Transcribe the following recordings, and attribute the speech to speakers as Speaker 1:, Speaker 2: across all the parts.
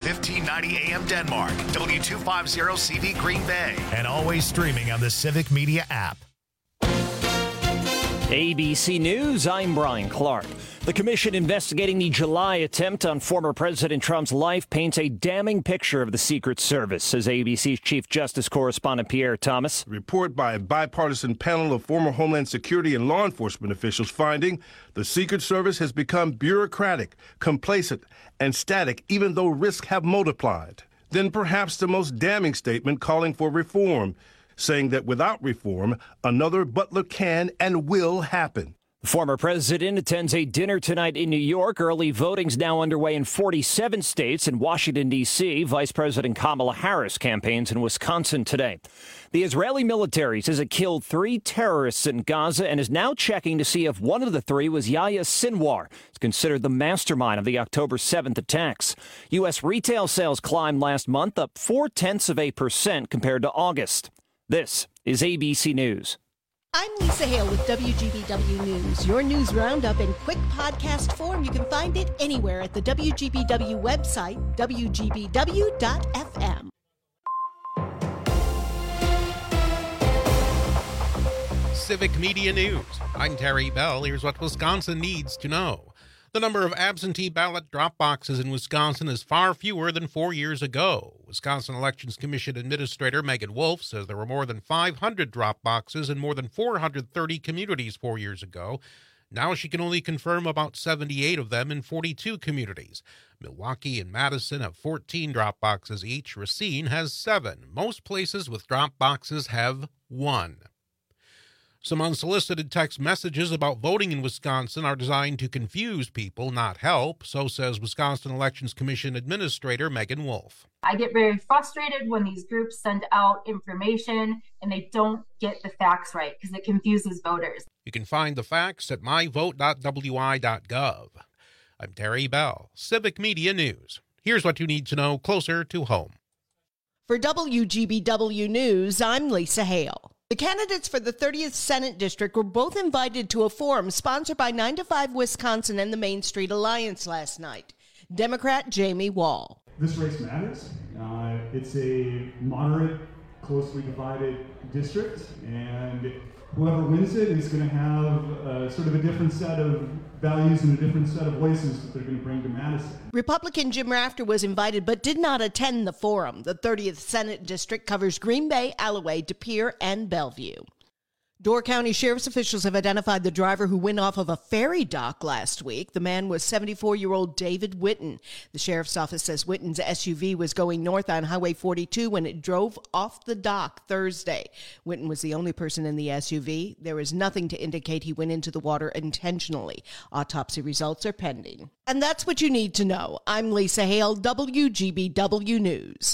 Speaker 1: 1590 AM Denmark, W250 CV Green Bay, and always streaming on the Civic Media app.
Speaker 2: ABC News, I'm Brian Clark. The commission investigating the July attempt on former President Trump's life paints a damning picture of the Secret Service, says ABC's Chief Justice correspondent Pierre Thomas.
Speaker 3: A report by a bipartisan panel of former Homeland Security and law enforcement officials finding the Secret Service has become bureaucratic, complacent, and static, even though risks have multiplied. Then perhaps the most damning statement calling for reform, saying that without reform, another Butler can and will happen.
Speaker 2: The former president attends a dinner tonight in New York. Early voting's now underway in 47 states. In Washington, D.C., Vice President Kamala Harris campaigns in Wisconsin today. The Israeli military says it killed 3 terrorists in Gaza and is now checking to see if one of the 3 was Yahya Sinwar. It's considered the mastermind of the October 7th attacks. U.S. retail sales climbed last month, up 0.4% compared to August. This is ABC News.
Speaker 4: I'm Lisa Hale with WGBW News. Your news roundup in quick podcast form. You can find it anywhere at the WGBW website, WGBW.FM.
Speaker 5: Civic Media News. I'm Terry Bell. Here's what Wisconsin needs to know. The number of absentee ballot drop boxes in Wisconsin is far fewer than 4 years ago. Wisconsin Elections Commission Administrator Megan Wolf says there were more than 500 drop boxes in more than 430 communities 4 years ago. Now she can only confirm about 78 of them in 42 communities. Milwaukee and Madison have 14 drop boxes each. Racine has 7. Most places with drop boxes have 1. Some unsolicited text messages about voting in Wisconsin are designed to confuse people, not help, so says Wisconsin Elections Commission Administrator Megan Wolf.
Speaker 6: I get very frustrated when these groups send out information and they don't get the facts right because it confuses voters.
Speaker 5: You can find the facts at myvote.wi.gov. I'm Terry Bell, Civic Media News. Here's what you need to know closer to home.
Speaker 4: For WGBW News, I'm Lisa Hale. The candidates for the 30th Senate District were both invited to a forum sponsored by 9 to 5 Wisconsin and the Main Street Alliance last night. Democrat Jamie Wall.
Speaker 7: This race matters. It's a moderate, closely divided district, and whoever wins it is going to have sort of a different set of values and a different set of voices that they're going to bring to Madison.
Speaker 4: Republican Jim Rafter was invited but did not attend the forum. The 30th Senate District covers Green Bay, Alloway, De Pere, and Bellevue. Door County Sheriff's officials have identified the driver who went off of a ferry dock last week. The man was 74-year-old David Witten. The sheriff's office says Witten's SUV was going north on Highway 42 when it drove off the dock Thursday. Witten was the only person in the SUV. There is nothing to indicate he went into the water intentionally. Autopsy results are pending. And that's what you need to know. I'm Lisa Hale, WGBW News.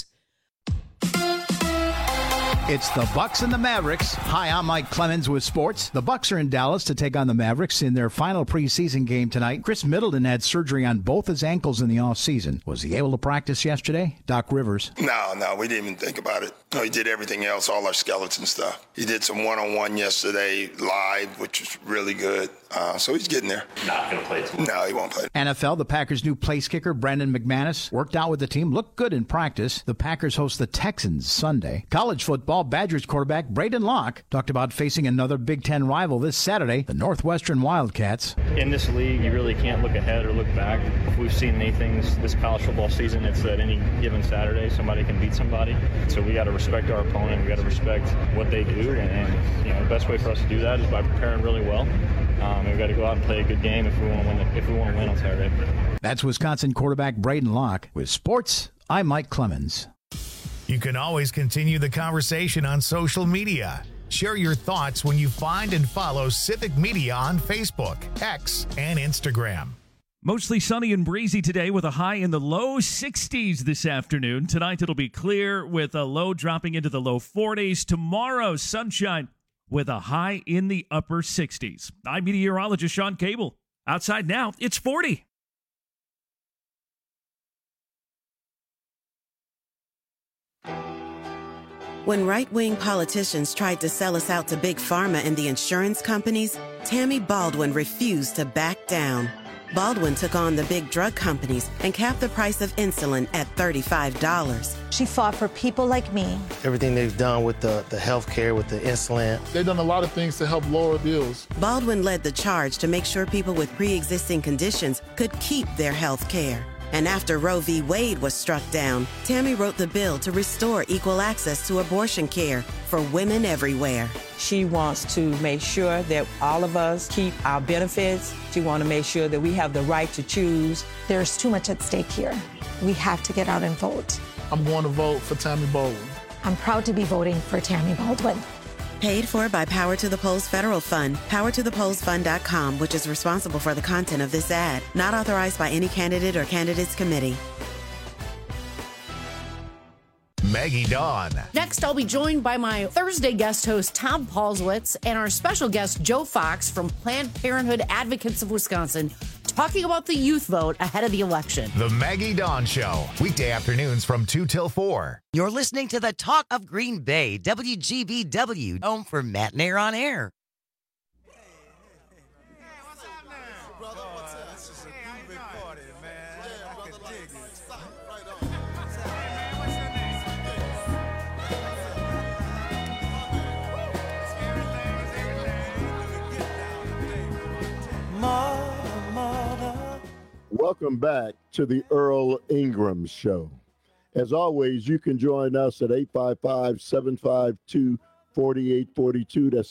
Speaker 8: It's the Bucks and the Mavericks. Hi, I'm Mike Clemens with sports. The Bucks are in Dallas to take on the Mavericks in their final preseason game tonight. Chris Middleton had surgery on both his ankles in the offseason. Was he able to practice yesterday? Doc Rivers.
Speaker 9: No, we didn't even think about it. No, he did everything else, all our skeleton stuff. He did some one-on-one yesterday live, which was really good. So he's getting there.
Speaker 10: Not going to play tomorrow.
Speaker 9: No, he won't play.
Speaker 8: NFL, the Packers' new place kicker, Brandon McManus, worked out with the team, looked good in practice. The Packers host the Texans Sunday. College football, Badgers quarterback Braden Locke talked about facing another Big Ten rival this Saturday, the Northwestern Wildcats.
Speaker 11: In this league, you really can't look ahead or look back. If we've seen anything this college football season, it's that any given Saturday, somebody can beat somebody. So we got to respect our opponent. We got to respect what they do, and the best way for us to do that is by preparing really well. We've got to go out and play a good game if we want to win. If we want to win on Saturday.
Speaker 8: That's Wisconsin quarterback Braden Locke. With sports, I'm Mike Clemens.
Speaker 1: You can always continue the conversation on social media. Share your thoughts when you find and follow Civic Media on Facebook, X, and Instagram.
Speaker 12: Mostly sunny and breezy today with a high in the low 60s this afternoon. Tonight it'll be clear with a low dropping into the low 40s. Tomorrow, sunshine with a high in the upper 60s. I'm meteorologist Sean Cable. Outside now, it's 40.
Speaker 13: When right-wing politicians tried to sell us out to Big Pharma and the insurance companies, Tammy Baldwin refused to back down. Baldwin took on the big drug companies and capped the price of insulin at $35.
Speaker 10: She fought for people like me.
Speaker 14: Everything they've done with the health care, with the insulin.
Speaker 15: They've done a lot of things to help lower bills.
Speaker 13: Baldwin led the charge to make sure people with pre-existing conditions could keep their health care. And after Roe v. Wade was struck down, Tammy wrote the bill to restore equal access to abortion care for women everywhere.
Speaker 16: She wants to make sure that all of us keep our benefits. She wants to make sure that we have the right to choose.
Speaker 10: There's too much at stake here. We have to get out and vote.
Speaker 15: I'm going to vote for Tammy Baldwin.
Speaker 10: I'm proud to be voting for Tammy Baldwin.
Speaker 13: Paid for by Power to the Polls Federal Fund, powertothepollsfund.com, which is responsible for the content of this ad. Not authorized by any candidate or candidates committee.
Speaker 1: Maggie Dawn.
Speaker 17: Next, I'll be joined by my Thursday guest host, Tom Paulswitz, and our special guest, Joe Fox from Planned Parenthood Advocates of Wisconsin, talking about the youth vote ahead of the election.
Speaker 1: The Maggie Dawn Show, weekday afternoons from 2 till 4.
Speaker 18: You're listening to the Talk of Green Bay, WGBW, home for Matt and Air on Air.
Speaker 19: Welcome back to the Earl Ingram Show. As always, you can join us at 855-752-4842. That's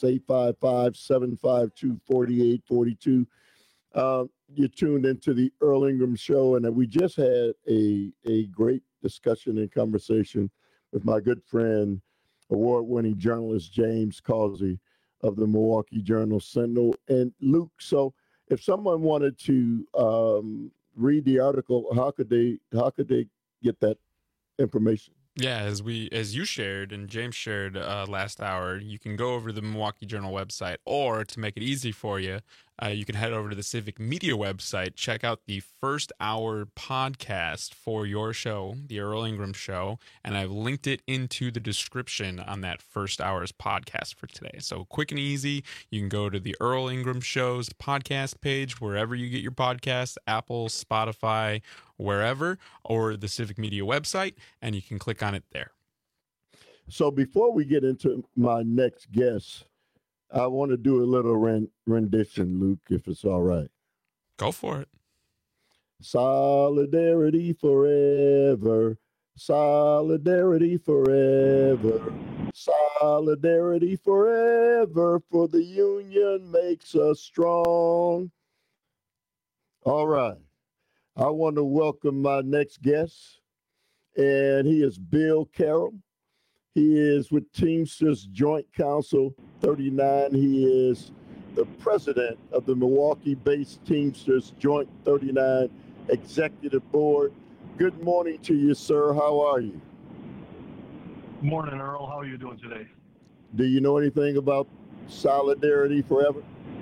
Speaker 19: 855-752-4842. You're tuned into the Earl Ingram Show, and we just had a great discussion and conversation with my good friend, award-winning journalist James Causey of the Milwaukee Journal-Sentinel. And Luke, so if someone wanted to read the article, how could they get that information?
Speaker 20: Yeah, as you shared and James shared last hour, you can go over to the Milwaukee Journal website, or to make it easy for you, you can head over to the Civic Media website, check out the first hour podcast for your show, the Earl Ingram Show, and I've linked it into the description on that first hour's podcast for today. So quick and easy, you can go to the Earl Ingram Show's podcast page, wherever you get your podcasts, Apple, Spotify, wherever, or the Civic Media website, and you can click on it there.
Speaker 19: So before we get into my next guest, I want to do a little rendition, Luke, if it's all right.
Speaker 20: Go for it.
Speaker 19: Solidarity forever. Solidarity forever. Solidarity forever. For the union makes us strong. All right. I want to welcome my next guest, and he is Bill Carroll. He is with Teamsters Joint Council 39. He is the president of the Milwaukee-based Teamsters Joint 39 Executive Board. Good morning to you, sir. How are you?
Speaker 21: Morning, Earl. How are you doing today?
Speaker 19: Do you know anything about Solidarity Forever?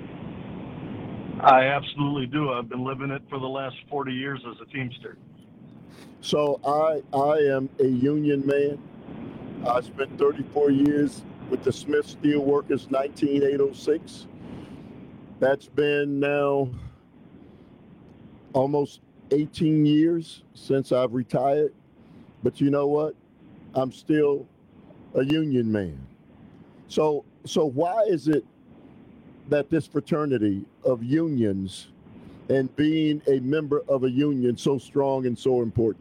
Speaker 21: I absolutely do. I've been living it for the last 40 years as a Teamster.
Speaker 19: So I am a union man. I spent 34 years with the Smith Steel Workers, 1986. That's been now almost 18 years since I've retired. But you know what? I'm still a union man. So why is it that this fraternity of unions and being a member of a union so strong and so important?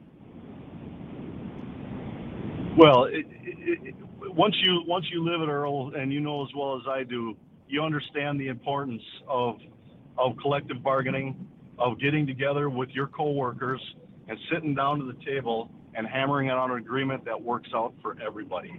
Speaker 21: Well, once you live it, Earl, and you know as well as I do, you understand the importance of collective bargaining, of getting together with your coworkers and sitting down to the table and hammering out an agreement that works out for everybody.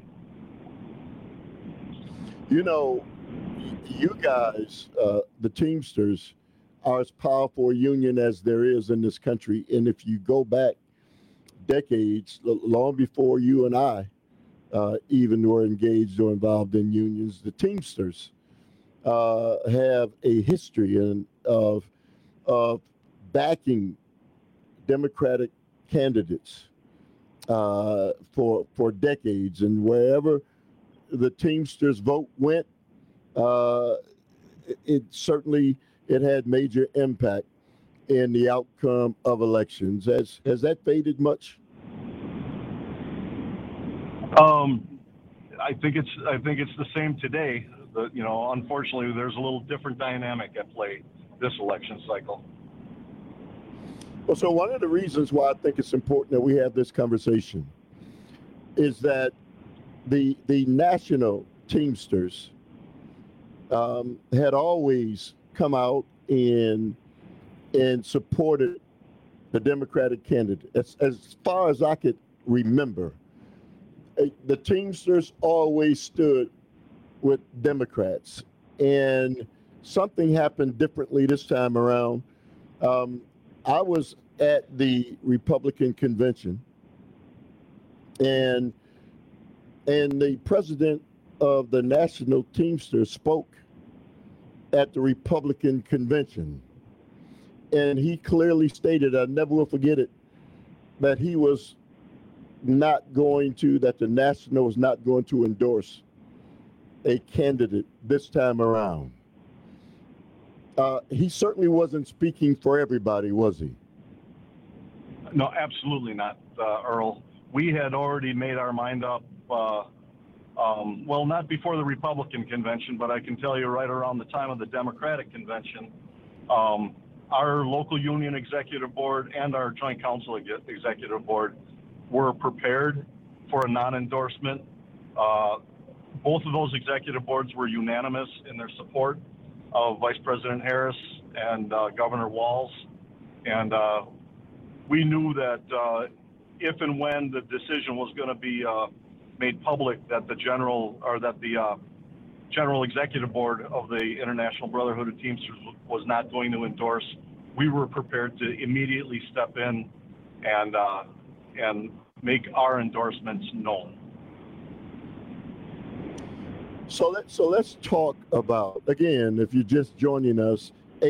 Speaker 19: You know, you guys, the Teamsters, are as powerful a union as there is in this country. And if you go back decades, long before you and I even were engaged or involved in unions, the Teamsters have a history of backing Democratic candidates for decades. And wherever the Teamsters vote went, it had major impact. in the outcome of elections. Has that faded much?
Speaker 21: I think it's the same today. Unfortunately, there's a little different dynamic at play this election cycle.
Speaker 19: Well, so one of the reasons why I think it's important that we have this conversation is that the national Teamsters had always come out and supported the Democratic candidate. As far as I could remember, the Teamsters always stood with Democrats, and something happened differently this time around. I was at the Republican convention, and the president of the National Teamsters spoke at the Republican convention, and he clearly stated, I never will forget it, that he was that the National was not going to endorse a candidate this time around. He certainly wasn't speaking for everybody, was he?
Speaker 21: No, absolutely not, Earl. We had already made our mind up, not before the Republican convention, but I can tell you right around the time of the Democratic convention, our local union executive board and our joint council executive board were prepared for a non-endorsement. Both of those executive boards were unanimous in their support of Vice President Harris and Governor Walz. And we knew that if and when the decision was going to be made public, that the general executive board of the International Brotherhood of Teamsters was not going to endorse, we were prepared to immediately step in and make our endorsements known.
Speaker 19: So let's talk about, again, if you're just joining us,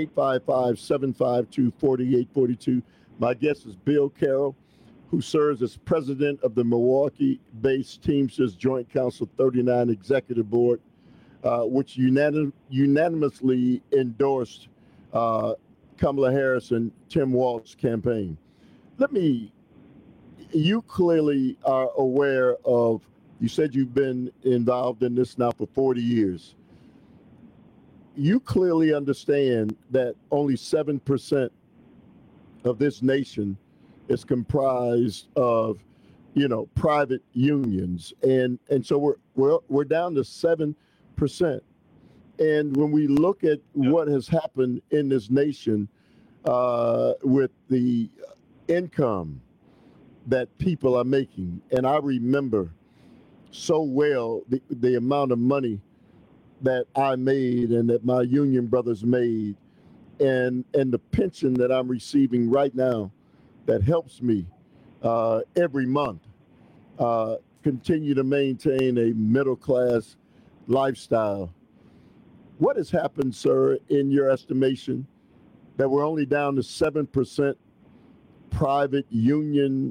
Speaker 19: 855-752-4842. My guest is Bill Carroll, who serves as president of the Milwaukee-based Teamsters Joint Council 39 Executive Board, which unanimously endorsed Kamala Harris and Tim Walz's campaign. You clearly are aware of, you said you've been involved in this now for 40 years. You clearly understand that only 7% of this nation is comprised of, private unions. And so we're down to 7%. And when we look at what has happened in this nation with the income that people are making, and I remember so well the amount of money that I made and that my union brothers made, and the pension that I'm receiving right now that helps me every month continue to maintain a middle-class lifestyle. What has happened, sir, in your estimation, that we're only down to 7% private union,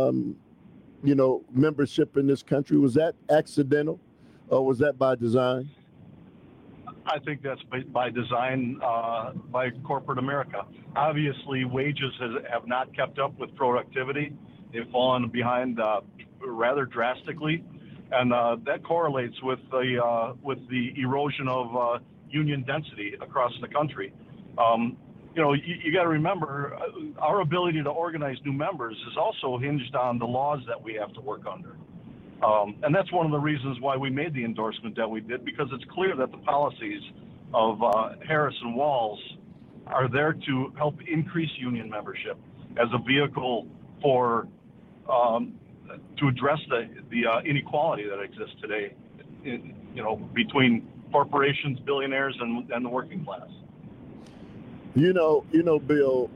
Speaker 19: membership in this country? Was that accidental, or was that by design?
Speaker 21: I think that's by design by corporate America. Obviously, wages have not kept up with productivity. They've fallen behind rather drastically, and that correlates with the erosion of union density across the country. You got to remember, our ability to organize new members is also hinged on the laws that we have to work under. And that's one of the reasons why we made the endorsement that we did, because it's clear that the policies of Harris and Walz are there to help increase union membership as a vehicle for to address the inequality that exists today, between corporations, billionaires, and the working class.
Speaker 19: Bill,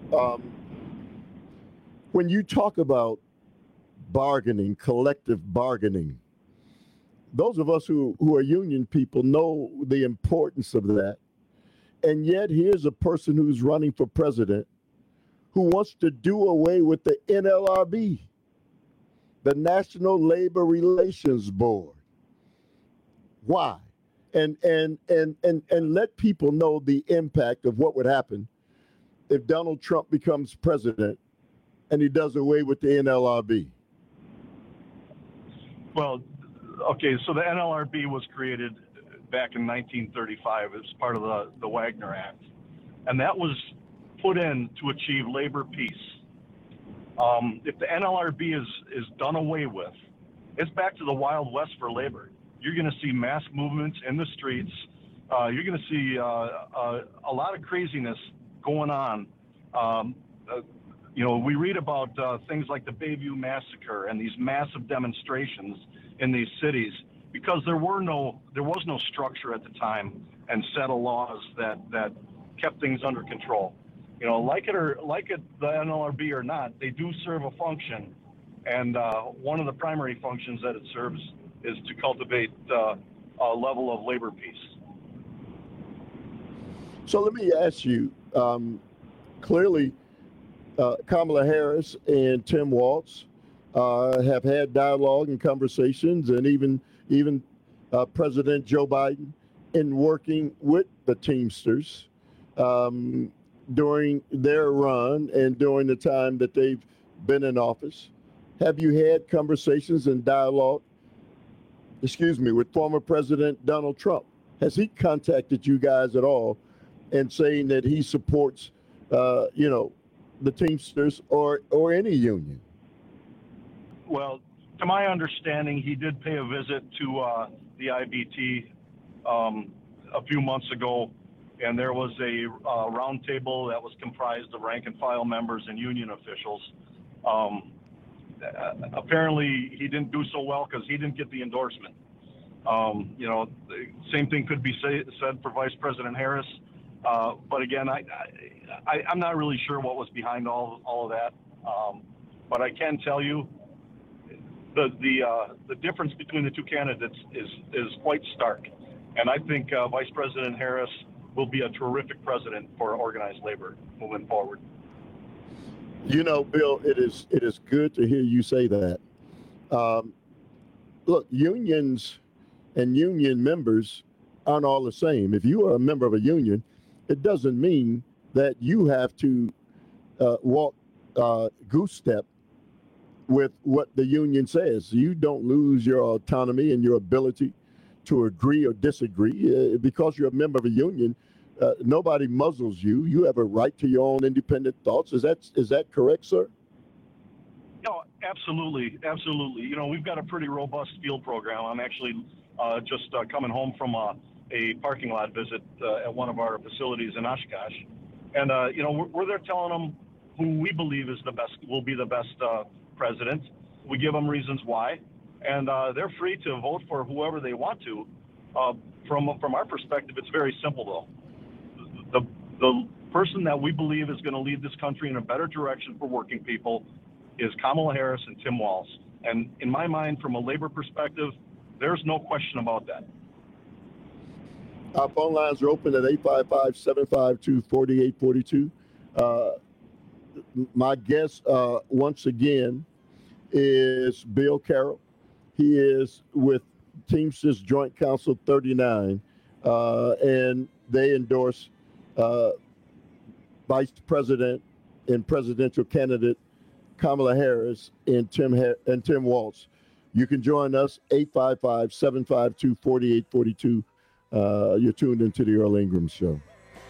Speaker 19: when you talk about bargaining, collective bargaining, those of us who are union people know the importance of that. And yet here's a person who's running for president who wants to do away with the NLRB, the National Labor Relations Board. Why? And let people know the impact of what would happen if Donald Trump becomes president and he does away with the NLRB?
Speaker 21: Well, okay, so the NLRB was created back in 1935 as part of the Wagner Act, and that was put in to achieve labor peace. If the NLRB is done away with, it's back to the Wild West for labor. You're going to see mass movements in the streets. You're going to see a lot of craziness going on. We read about things like the Bayview Massacre and these massive demonstrations in these cities because there was no structure at the time and set of laws that kept things under control. Like it the NLRB or not, they do serve a function, and one of the primary functions that it serves is to cultivate a level of labor peace.
Speaker 19: So let me ask you, clearly Kamala Harris and Tim Walz have had dialogue and conversations, and even President Joe Biden in working with the Teamsters during their run and during the time that they've been in office. Have you had conversations and dialogue, with former President Donald Trump? Has he contacted you guys at all and saying that he supports, the Teamsters or any union?
Speaker 21: Well, to my understanding, he did pay a visit to the IBT a few months ago, and there was a roundtable that was comprised of rank and file members and union officials. Apparently, he didn't do so well because he didn't get the endorsement. The same thing could be said for Vice President Harris. But again, I'm not really sure what was behind all of that. But I can tell you the difference between the two candidates is quite stark. And I think Vice President Harris will be a terrific president for organized labor moving forward.
Speaker 19: Bill, it is good to hear you say that. Look, unions and union members aren't all the same. If you are a member of a union, it doesn't mean that you have to walk goose step with what the union says. You don't lose your autonomy and your ability to agree or disagree. Because you're a member of a union, nobody muzzles you. You have a right to your own independent thoughts. Is that correct, sir?
Speaker 21: No, absolutely. We've got a pretty robust field program. I'm actually just coming home from a parking lot visit at one of our facilities in Oshkosh. And, we're there telling them who we believe will be the best president. We give them reasons why. And they're free to vote for whoever they want to. From our perspective, it's very simple, though. The person that we believe is going to lead this country in a better direction for working people is Kamala Harris and Tim Walz. And in my mind, from a labor perspective, there's no question about that.
Speaker 19: Our phone lines are open at 855-752-4842. My guest, once again, is Bill Carroll. He is with Teamsters Joint Council 39, and they endorse Vice President and presidential candidate Kamala Harris and Tim Walz. You can join us, 855-752-4842. You're tuned into the Earl Ingram Show.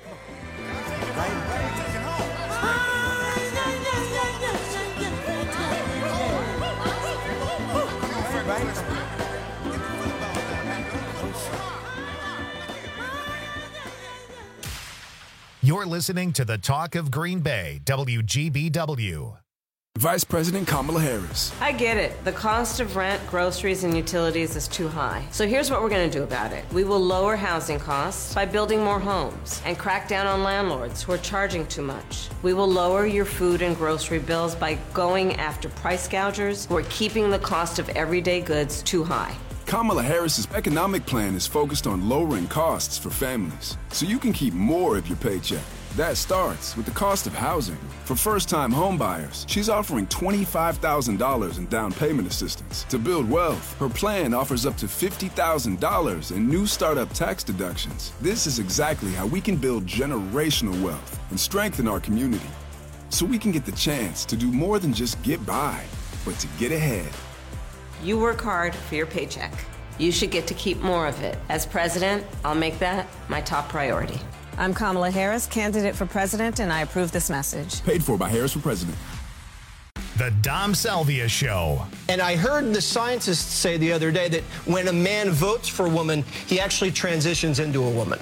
Speaker 1: You're listening to the Talk of Green Bay, WGBW.
Speaker 3: Vice President Kamala Harris.
Speaker 22: I get it. The cost of rent, groceries, and utilities is too high. So here's what we're going to do about it. We will lower housing costs by building more homes and crack down on landlords who are charging too much. We will lower your food and grocery bills by going after price gougers who are keeping the cost of everyday goods too high.
Speaker 3: Kamala Harris's economic plan is focused on lowering costs for families, so you can keep more of your paycheck. That starts with the cost of housing. For first-time homebuyers, she's offering $25,000 in down payment assistance. To build wealth, her plan offers up to $50,000 in new startup tax deductions. This is exactly how we can build generational wealth and strengthen our community, so we can get the chance to do more than just get by, but to get ahead.
Speaker 22: You work hard for your paycheck. You should get to keep more of it. As president, I'll make that my top priority.
Speaker 2: I'm Kamala Harris, candidate for president, and I approve this message.
Speaker 3: Paid for by Harris for President.
Speaker 1: The Dom Salvia Show.
Speaker 6: And I heard the scientists say the other day that when a man votes for a woman, he actually transitions into a woman.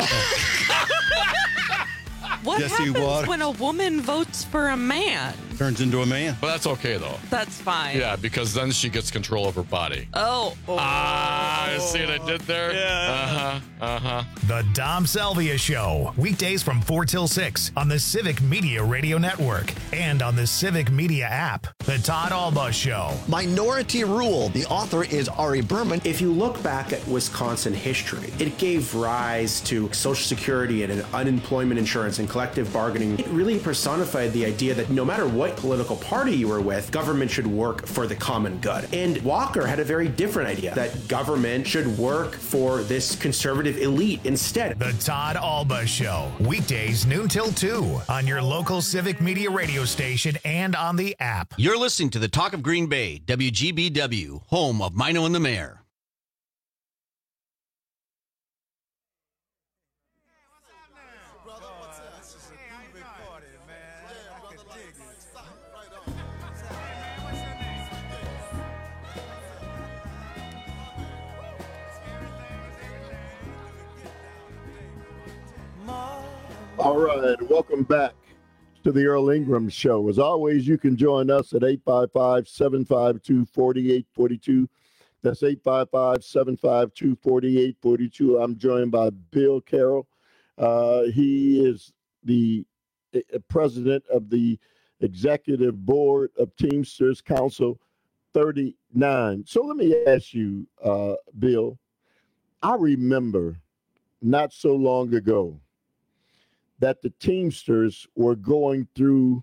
Speaker 23: What happens when a woman votes for a man?
Speaker 24: Turns into a man. But that's okay, though.
Speaker 23: That's fine.
Speaker 24: Yeah, because then she gets control of her body.
Speaker 23: Oh.
Speaker 24: See what I did there?
Speaker 23: Yeah.
Speaker 1: The Dom Salvia Show. Weekdays from 4 till 6 on the Civic Media Radio Network and on the Civic Media app. The Todd Alba Show.
Speaker 25: Minority Rule. The author is Ari Berman. If you look back at Wisconsin history, it gave rise to Social Security and unemployment insurance and collective bargaining. It really personified the idea that no matter what political party you were with, government should work for the common good. And Walker had a very different idea, that government should work for this conservative elite instead.
Speaker 1: The Todd Alba Show. Weekdays noon till 2 on your local Civic Media radio station and on the app.
Speaker 26: You're listening to the Talk of Green Bay, WGBW, home of Mino and the Mayor.
Speaker 19: All right, welcome back to the Earl Ingram Show. As always, you can join us at 855-752-4842. That's 855-752-4842. I'm joined by Bill Carroll. He is the president of the Executive Board of Teamsters Council 39. So let me ask you, Bill, I remember not so long ago that the Teamsters were going through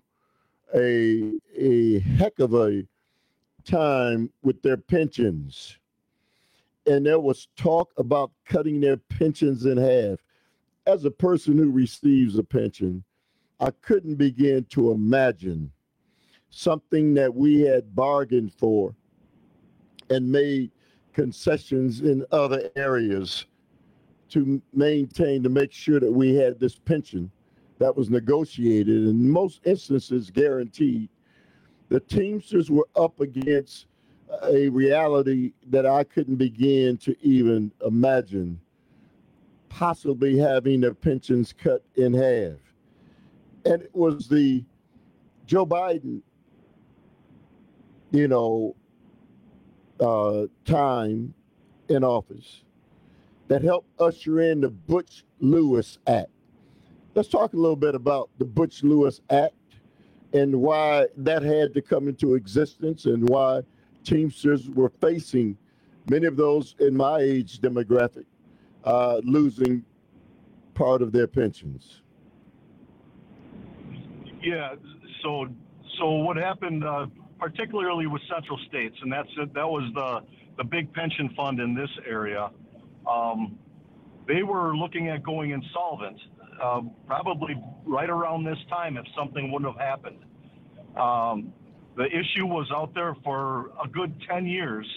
Speaker 19: a heck of a time with their pensions. And there was talk about cutting their pensions in half. As a person who receives a pension, I couldn't begin to imagine something that we had bargained for and made concessions in other areas to maintain, to make sure that we had this pension that was negotiated, and in most instances guaranteed. The Teamsters were up against a reality that I couldn't begin to even imagine, possibly having their pensions cut in half. And it was the Joe Biden, time in office that helped usher in the Butch-Lewis Act. Let's talk a little bit about the Butch-Lewis Act and why that had to come into existence and why Teamsters were facing, many of those in my age demographic, losing part of their pensions.
Speaker 21: Yeah, so what happened, particularly with Central States, and that was the big pension fund in this area. They were looking at going insolvent, probably right around this time if something wouldn't have happened. The issue was out there for a good 10 years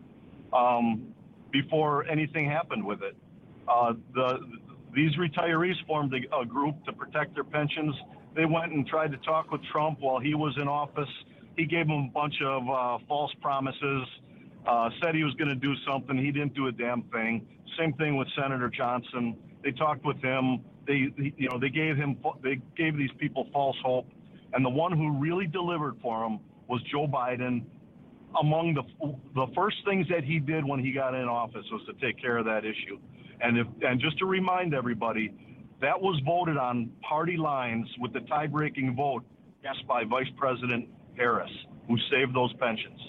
Speaker 21: before anything happened with it. These retirees formed a group to protect their pensions. They went and tried to talk with Trump while he was in office. He gave them a bunch of false promises, said he was going to do something. He didn't do a damn thing. Same thing with Senator Johnson. They talked with him. They gave these people false hope. And the one who really delivered for them was Joe Biden. Among the first things that he did when he got in office was to take care of that issue. And just to remind everybody, that was voted on party lines with the tie-breaking vote cast by Vice President Harris, who saved those pensions.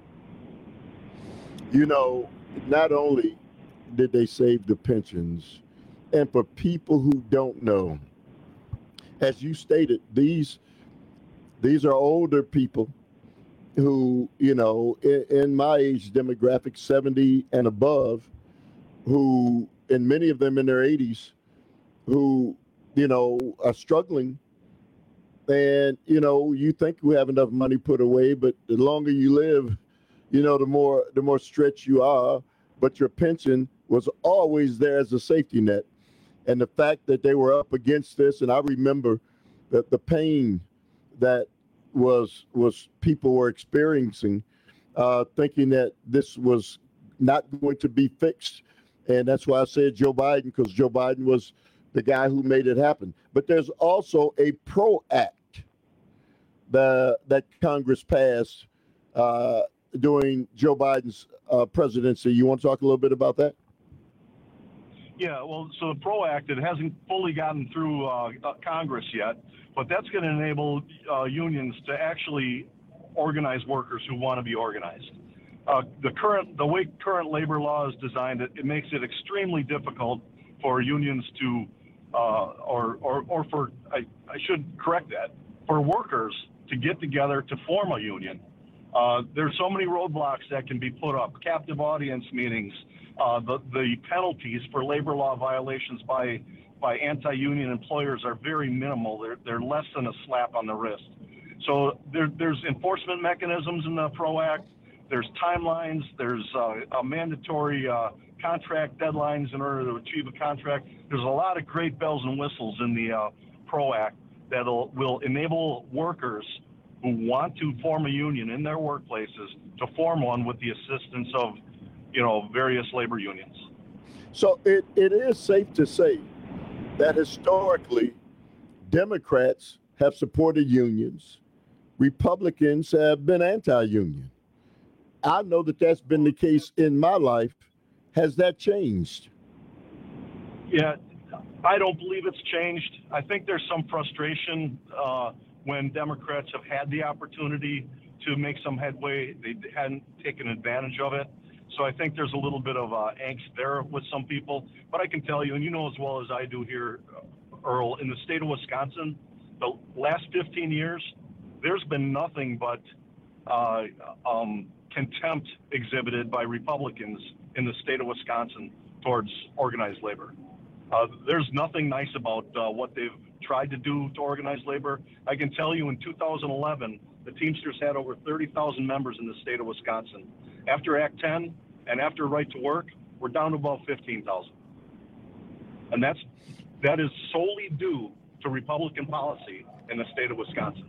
Speaker 19: Not only did they save the pensions, and for people who don't know, as you stated, these are older people who, in my age demographic, 70 and above, who, and many of them in their 80s, who, are struggling. And, you think you have enough money put away, but the longer you live, the more stretched you are. But your pension was always there as a safety net. And the fact that they were up against this, and I remember that the pain that was people were experiencing, thinking that this was not going to be fixed. And that's why I said Joe Biden, because Joe Biden was the guy who made it happen. But there's also a PRO Act that Congress passed during Joe Biden's presidency. You want to talk a little bit about that?
Speaker 21: Yeah, well, so the PRO Act, it hasn't fully gotten through Congress yet, but that's going to enable unions to actually organize workers who want to be organized. The way current labor law is designed, it makes it extremely difficult for unions to, I should correct that, for workers to get together to form a union. There's so many roadblocks that can be put up, captive audience meetings, the penalties for labor law violations by anti-union employers are very minimal. They're less than a slap on the wrist. So there's enforcement mechanisms in the PRO Act. There's timelines. There's a mandatory contract deadlines in order to achieve a contract. There's a lot of great bells and whistles in the PRO Act that will enable workers who want to form a union in their workplaces to form one with the assistance of various labor unions.
Speaker 19: So it is safe to say that historically, Democrats have supported unions. Republicans have been anti-union. I know that that's been the case in my life. Has that changed?
Speaker 21: Yeah, I don't believe it's changed. I think there's some frustration when Democrats have had the opportunity to make some headway. They hadn't taken advantage of it. So I think there's a little bit of angst there with some people. But I can tell you, and you know as well as I do here, Earl, in the state of Wisconsin, the last 15 years, there's been nothing but contempt exhibited by Republicans in the state of Wisconsin towards organized labor. There's nothing nice about what they've tried to do to organize labor. I can tell you in 2011, the Teamsters had over 30,000 members in the state of Wisconsin. After Act 10 and after Right to Work, we're down to about 15,000. And that is solely due to Republican policy in the state of Wisconsin.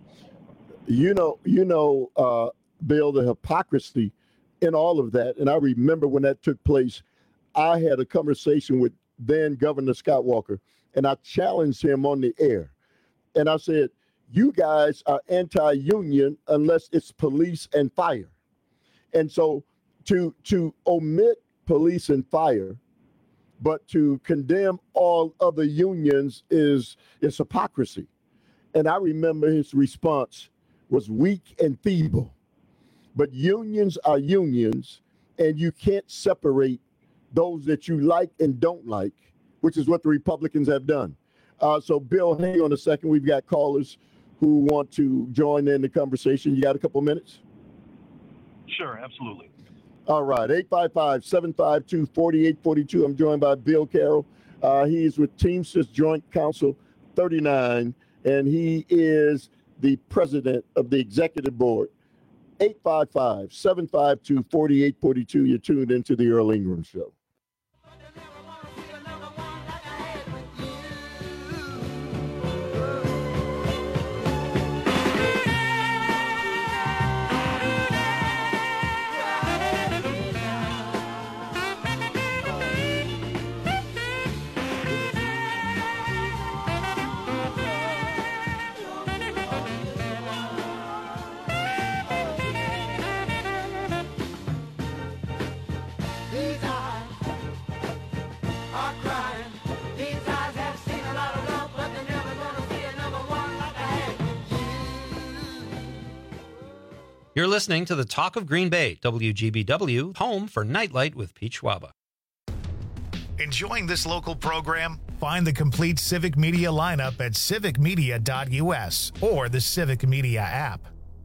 Speaker 19: Bill, the hypocrisy in all of that. And I remember when that took place, I had a conversation with then Governor Scott Walker, and I challenged him on the air. And I said, you guys are anti-union unless it's police and fire. And so to omit police and fire, but to condemn all other unions is hypocrisy. And I remember his response was weak and feeble. But unions are unions, and you can't separate those that you like and don't like, which is what the Republicans have done. So, Bill, hang on a second. We've got callers who want to join in the conversation. You got a couple minutes?
Speaker 21: Sure, absolutely.
Speaker 19: All right, 855-752-4842. I'm joined by Bill Carroll. He is with Teamsters Joint Council 39, and he is the president of the executive board. 855-752-4842. You're tuned into the Earl Ingram Show.
Speaker 4: You're listening to the Talk of Green Bay, WGBW, home for Nightlight with Pete Schwaba.
Speaker 1: Enjoying this local program? Find the complete Civic Media lineup at civicmedia.us or the Civic Media app.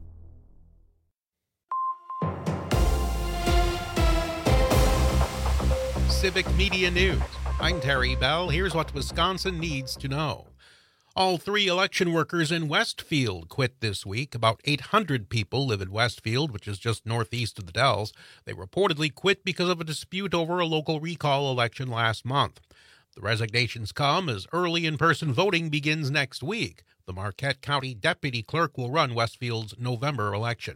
Speaker 5: Civic Media News. I'm Terry Bell. Here's what Wisconsin needs to know. All 3 election workers in Westfield quit this week. About 800 people live in Westfield, which is just northeast of the Dells. They reportedly quit because of a dispute over a local recall election last month. The resignations come as early in-person voting begins next week. The Marquette County Deputy Clerk will run Westfield's November election.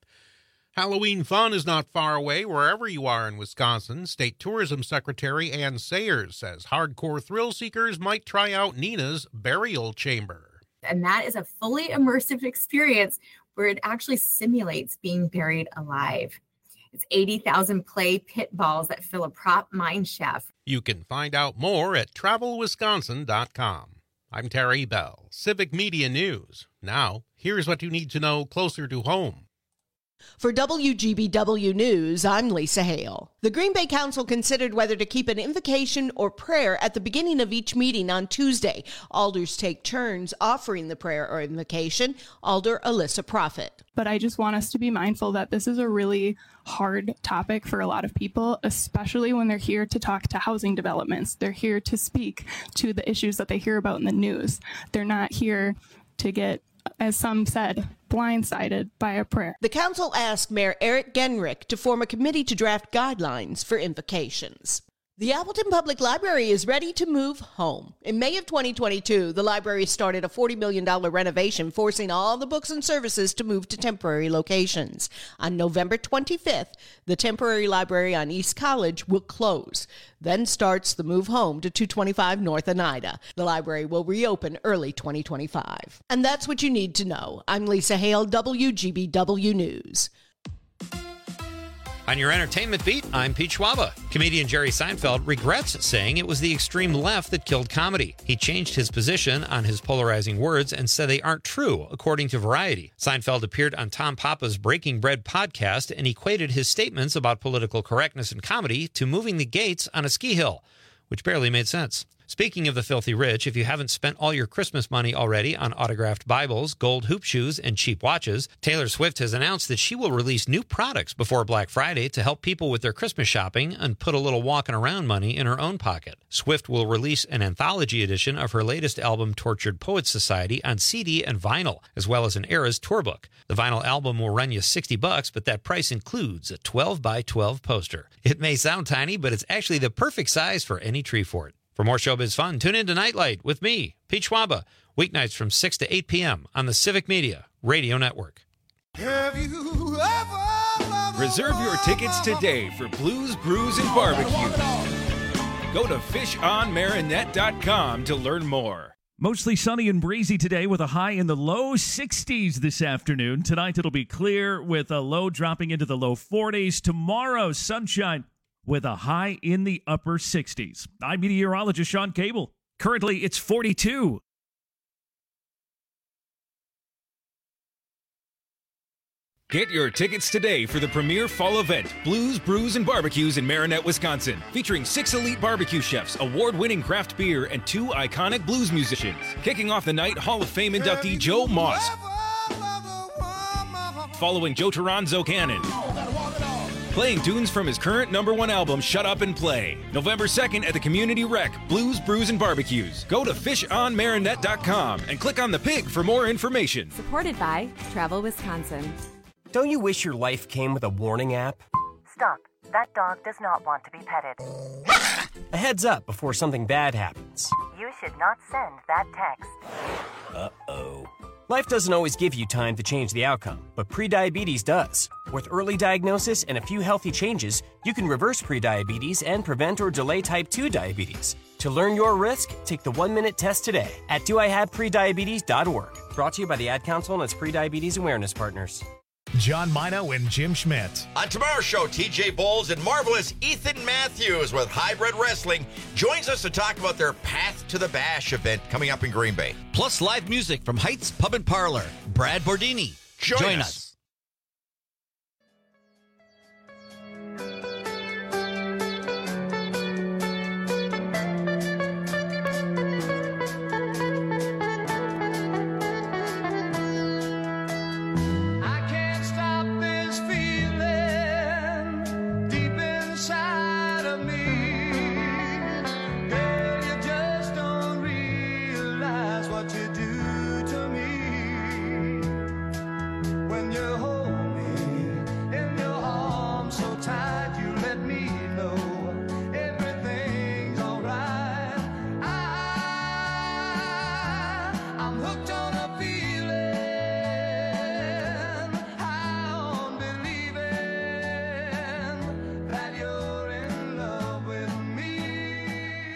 Speaker 5: Halloween fun is not far away wherever you are in Wisconsin. State Tourism Secretary Ann Sayers says hardcore thrill seekers might try out Nina's Burial Chamber.
Speaker 7: And that is a fully immersive experience where it actually simulates being buried alive. It's 80,000 play pit balls that fill a prop mine shaft.
Speaker 5: You can find out more at travelwisconsin.com. I'm Terry Bell, Civic Media News. Now, here's what you need to know closer to home.
Speaker 8: For WGBW News, I'm Lisa Hale. The Green Bay Council considered whether to keep an invocation or prayer at the beginning of each meeting on Tuesday. Alders take turns offering the prayer or invocation. Alder Alyssa Prophet.
Speaker 9: But I just want us to be mindful that this is a really hard topic for a lot of people, especially when they're here to talk to housing developments. They're here to speak to the issues that they hear about in the news. They're not here to get, as some said, blindsided by a prayer.
Speaker 8: The council asked Mayor Eric Genrich to form a committee to draft guidelines for invocations. The Appleton Public Library is ready to move home. In May of 2022, the library started a $40 million renovation, forcing all the books and services to move to temporary locations. On November 25th, the temporary library on East College will close. Then starts the move home to 225 North Oneida. The library will reopen early 2025. And that's what you need to know. I'm Lisa Hale, WGBW News.
Speaker 4: On your entertainment beat, I'm Pete Schwaba. Comedian Jerry Seinfeld regrets saying it was the extreme left that killed comedy. He changed his position on his polarizing words and said they aren't true, according to Variety. Seinfeld appeared on Tom Papa's Breaking Bread podcast and equated his statements about political correctness in comedy to moving the gates on a ski hill, which barely made sense. Speaking of the filthy rich, if you haven't spent all your Christmas money already on autographed Bibles, gold hoop shoes, and cheap watches, Taylor Swift has announced that she will release new products before Black Friday to help people with their Christmas shopping and put a little walking around money in her own pocket. Swift will release an anthology edition of her latest album, Tortured Poets Society, on CD and vinyl, as well as an Eras tour book. The vinyl album will run you $60, but that price includes a 12 by 12 poster. It may sound tiny, but it's actually the perfect size for any tree fort. For more showbiz fun, tune in to Nightlight with me, Pete Schwaba, weeknights from 6 to 8 p.m. on the Civic Media Radio Network.
Speaker 11: Have you ever Reserve your tickets today for Blues, Brews, and Barbecue. Go to fishonmarinette.com to learn more.
Speaker 12: Mostly sunny and breezy today with a high in the low 60s this afternoon. Tonight it'll be clear with a low dropping into the low 40s. Tomorrow, sunshine with a high in the upper 60s. I'm meteorologist Sean Cable. Currently, it's 42.
Speaker 11: Get your tickets today for the premier fall event, Blues, Brews, and Barbecues in Marinette, Wisconsin, featuring 6 elite barbecue chefs, award-winning craft beer, and 2 iconic blues musicians. Kicking off the night, Hall of Fame inductee Joe Moss, following Joe Toronzo Cannon, playing tunes from his current #1 album, Shut Up and Play. November 2nd at the Community Rec, Blues, Brews, and Barbecues. Go to fishonmarinette.com and click on the pig for more information.
Speaker 27: Supported by Travel Wisconsin.
Speaker 28: Don't you wish your life came with a warning app?
Speaker 29: Stop. That dog does not want to be petted.
Speaker 28: A heads up before something bad happens.
Speaker 29: You should not send that text.
Speaker 28: Uh-oh. Life doesn't always give you time to change the outcome, but prediabetes does. With early diagnosis and a few healthy changes, you can reverse prediabetes and prevent or delay type 2 diabetes. To learn your risk, take the 1-minute test today at doihaveprediabetes.org. Brought to you by the Ad Council and its prediabetes awareness partners.
Speaker 1: John Mino and Jim Schmidt.
Speaker 30: On tomorrow's show, TJ Bowles and marvelous Ethan Matthews with Hybrid Wrestling joins us to talk about their Path to the Bash event coming up in Green Bay.
Speaker 26: Plus live music from Heights Pub and Parlor. Brad Bordini. Join us.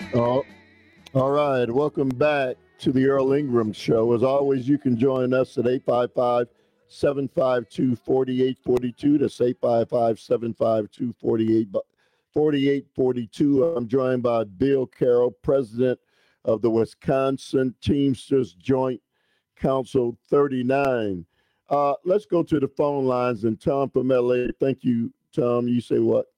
Speaker 19: Oh, all right. Welcome back to the Earl Ingram Show. As always, you can join us at 855-752-4842. That's 855-752-4842. I'm joined by Bill Carroll, president of the Wisconsin Teamsters Joint Council 39. Let's go to the phone lines. And Tom from LA. Thank you, Tom. You say what?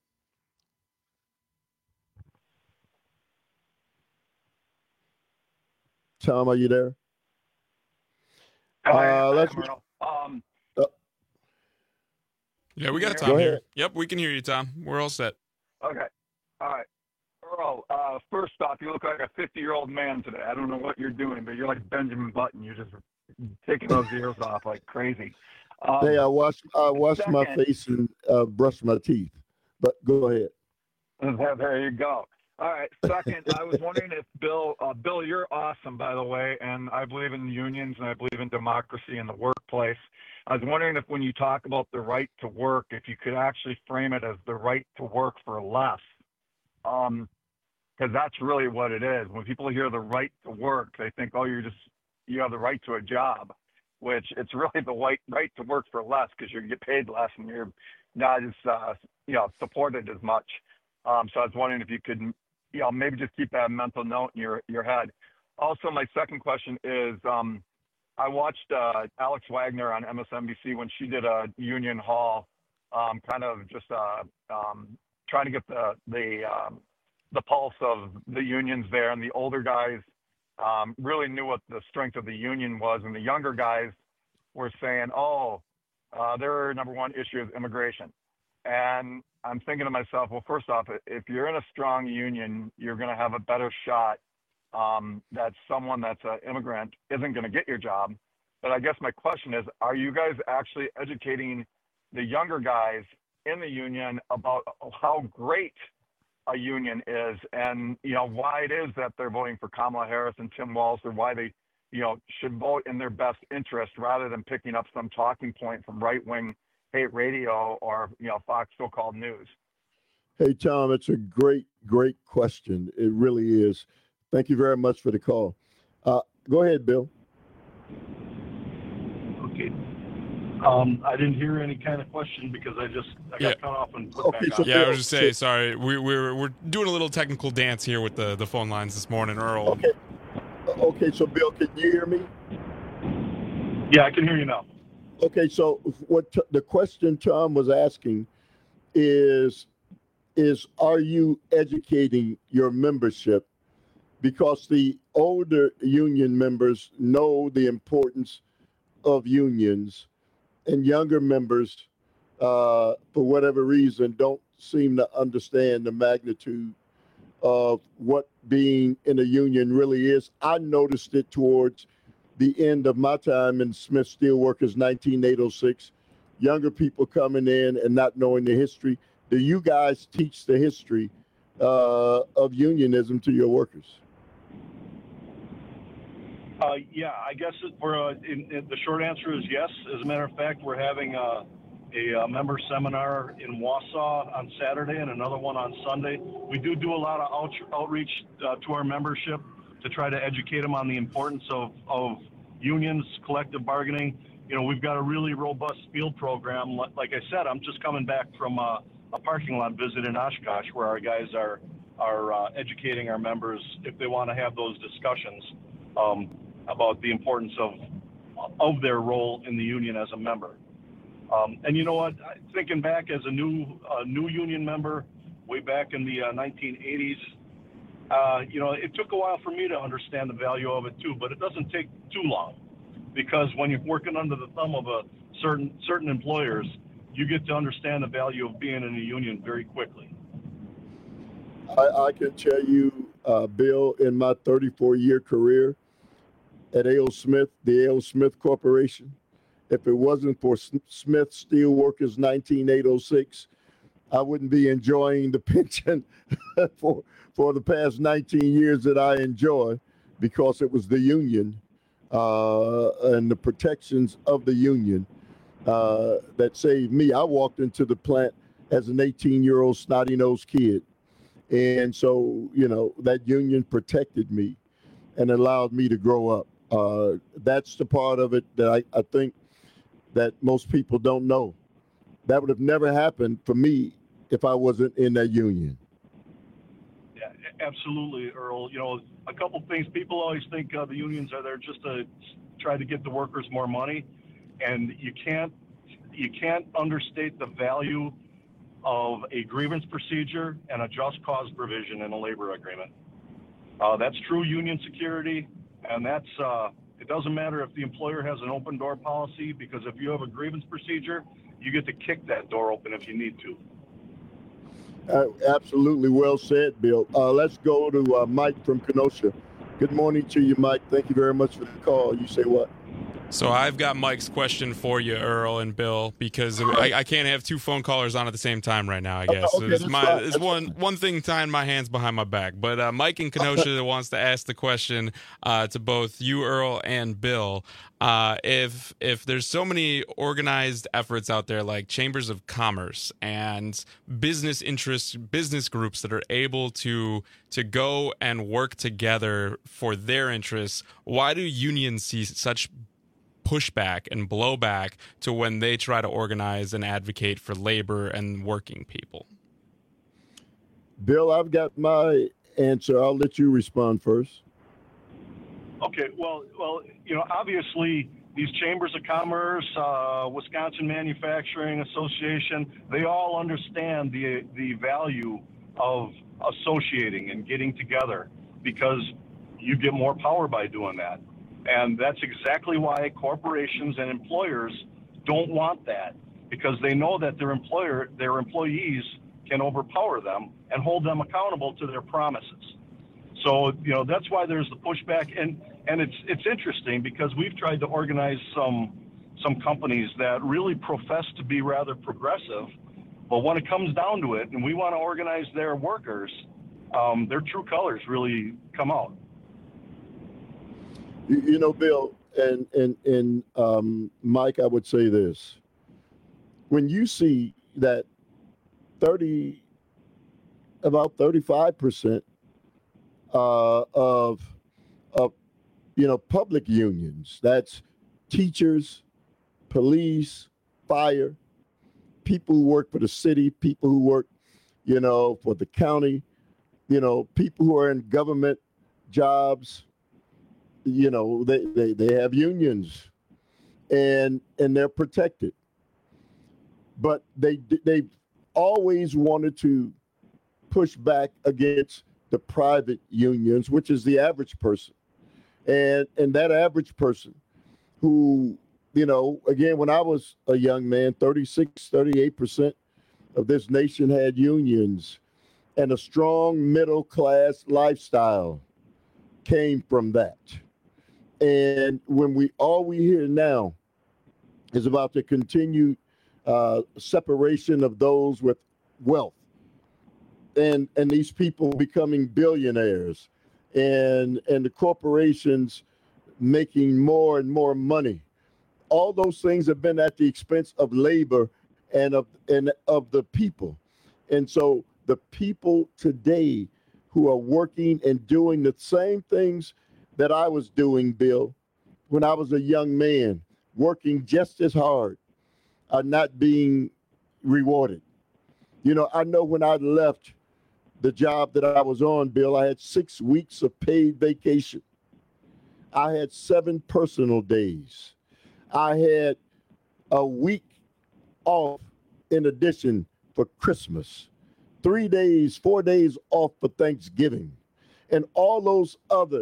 Speaker 19: Tom, are you there? Let's.
Speaker 2: Yeah, we got Tom
Speaker 19: Go
Speaker 2: here.
Speaker 19: ahead.
Speaker 2: Yep, we can hear you, Tom. We're all set.
Speaker 10: Okay. All right. Earl, first off, you look like a 50-year-old man today. I don't know what you're doing, but you're like Benjamin Button. You're just taking those ears off like crazy.
Speaker 19: Hey, I washed my
Speaker 10: second-
Speaker 19: face and brushed my teeth. But go ahead.
Speaker 10: There you go. All right. Second, I was wondering if Bill, you're awesome, by the way, and I believe in unions and I believe in democracy in the workplace. I was wondering if when you talk about the right to work, if you could actually frame it as the right to work for less. Because that's really what it is. When people hear the right to work, they think, oh, you have the right to a job, which it's really the right to work for less because you get paid less and you're not as supported as much. So I was wondering if you could, maybe just keep that mental note in your head. Also, my second question is, I watched Alex Wagner on MSNBC when she did a union hall, kind of just trying to get the pulse of the unions there, and the older guys really knew what the strength of the union was, and the younger guys were saying, their number one issue is immigration. And I'm thinking to myself, well, first off, if you're in a strong union, you're going to have a better shot that someone that's an immigrant isn't going to get your job. But I guess my question is, are you guys actually educating the younger guys in the union about how great a union is and, why it is that they're voting for Kamala Harris and Tim Walz, or why they, should vote in their best interest rather than picking up some talking point from right-wing hate radio or, Fox so-called news?
Speaker 19: Hey, Tom, it's a great question. It really is. Thank you very much for the call. Go ahead, Bill.
Speaker 21: Okay. I didn't hear any kind of question because I got cut off and put back on.
Speaker 2: Yeah, I was just saying, sorry. We're doing a little technical dance here with the phone lines this morning, Earl.
Speaker 19: Okay, so Bill, can you hear me?
Speaker 21: Yeah, I can hear you now.
Speaker 19: Okay, so the question Tom was asking is are you educating your membership? Because the older union members know the importance of unions, and younger members, for whatever reason, don't seem to understand the magnitude of what being in a union really is. I noticed it towards the end of my time in Smith Steelworkers, 19806, younger people coming in and not knowing the history. Do you guys teach the history of unionism to your workers?
Speaker 21: Yeah, I guess the short answer is yes. As a matter of fact, we're having a member seminar in Wausau on Saturday and another one on Sunday. We do a lot of outreach to our membership to try to educate them on the importance of unions, collective bargaining. We've got a really robust field program. Like I said, I'm just coming back from a parking lot visit in Oshkosh where our guys are educating our members if they want to have those discussions about the importance of their role in the union as a member. And you know what? Thinking back as a new union member way back in the 1980s, it took a while for me to understand the value of it too, but it doesn't take too long, because when you're working under the thumb of certain employers, you get to understand the value of being in a union very quickly.
Speaker 19: I can tell you, Bill, in my 34-year career at A.O. Smith, the A.O. Smith Corporation, if it wasn't for Smith Steelworkers 19806, I wouldn't be enjoying the pension for the past 19 years that I enjoy, because it was the union and the protections of the union that saved me. I walked into the plant as an 18-year-old snotty-nosed kid, And so, that union protected me and allowed me to grow up. That's the part of it that I think that most people don't know. That would have never happened for me if I wasn't in that union.
Speaker 21: Yeah, absolutely, Earl. A couple things. People always think the unions are there just to try to get the workers more money, and you can't understate the value of a grievance procedure and a just cause provision in a labor agreement. That's true union security, and that's it doesn't matter if the employer has an open door policy, because if you have a grievance procedure, you get to kick that door open if you need to.
Speaker 19: Absolutely well said, Bill. Let's go to Mike from Kenosha. Good morning to you, Mike. Thank you very much for the call. You say what?
Speaker 2: So I've got Mike's question for you, Earl and Bill, because I can't have two phone callers on at the same time right now, I guess.
Speaker 19: Okay,
Speaker 2: So it's one thing tying my hands behind my back. But Mike in Kenosha wants to ask the question to both you, Earl, and Bill. If there's so many organized efforts out there like chambers of commerce and business interests, business groups that are able to go and work together for their interests, why do unions see such pushback and blowback to when they try to organize and advocate for labor and working people?
Speaker 19: Bill, I've got my answer. I'll let you respond first.
Speaker 21: Okay, well, obviously these chambers of commerce, Wisconsin Manufacturing Association, they all understand the value of associating and getting together, because you get more power by doing that. And that's exactly why corporations and employers don't want that, because they know that their employees can overpower them and hold them accountable to their promises. So, that's why there's the pushback. And it's interesting, because we've tried to organize some companies that really profess to be rather progressive, but when it comes down to it and we want to organize their workers, their true colors really come out.
Speaker 19: Bill and Mike, I would say this. When you see that about 35% of public unions, that's teachers, police, fire, people who work for the city, people who work, for the county, people who are in government jobs, they have unions and they're protected. But they've always wanted to push back against the private unions, which is the average person. And that average person who, again, when I was a young man, 38% of this nation had unions, and a strong middle class lifestyle came from that. And when all we hear now is about the continued separation of those with wealth, and these people becoming billionaires, and the corporations making more and more money. All those things have been at the expense of labor and of the people. And so the people today who are working and doing the same things that I was doing, Bill, when I was a young man, working just as hard, are not being rewarded. I know when I left the job that I was on, Bill, I had 6 weeks of paid vacation. I had 7 personal days. I had a week off in addition for Christmas, 4 days off for Thanksgiving, and all those other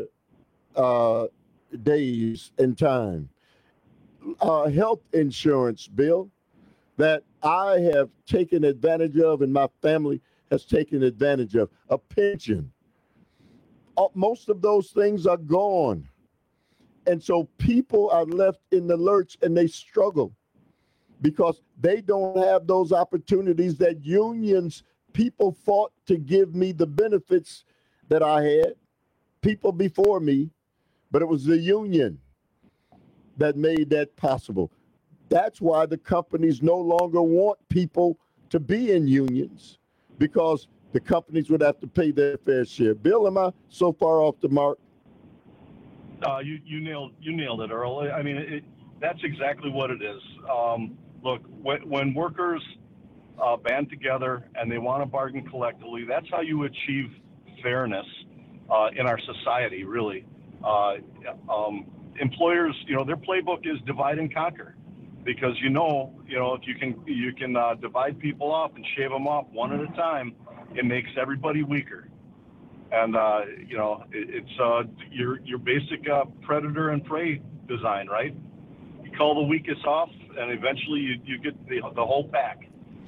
Speaker 19: days and time. Health insurance, Bill, that I have taken advantage of and my family has taken advantage of. A pension. Most of those things are gone. And so people are left in the lurch and they struggle because they don't have those opportunities that unions, people fought to give me the benefits that I had, people before me, but it was the union that made that possible. That's why the companies no longer want people to be in unions, because the companies would have to pay their fair share. Bill, am I so far off the mark?
Speaker 21: You nailed it, Earl. I mean, that's exactly what it is. Look, when workers band together and they want to bargain collectively, that's how you achieve fairness in our society, really. Employers, their playbook is divide and conquer, because if you can divide people off and shave them off one at a time, it makes everybody weaker. And it's your basic predator and prey design, right? You call the weakest off, and eventually you get the whole pack.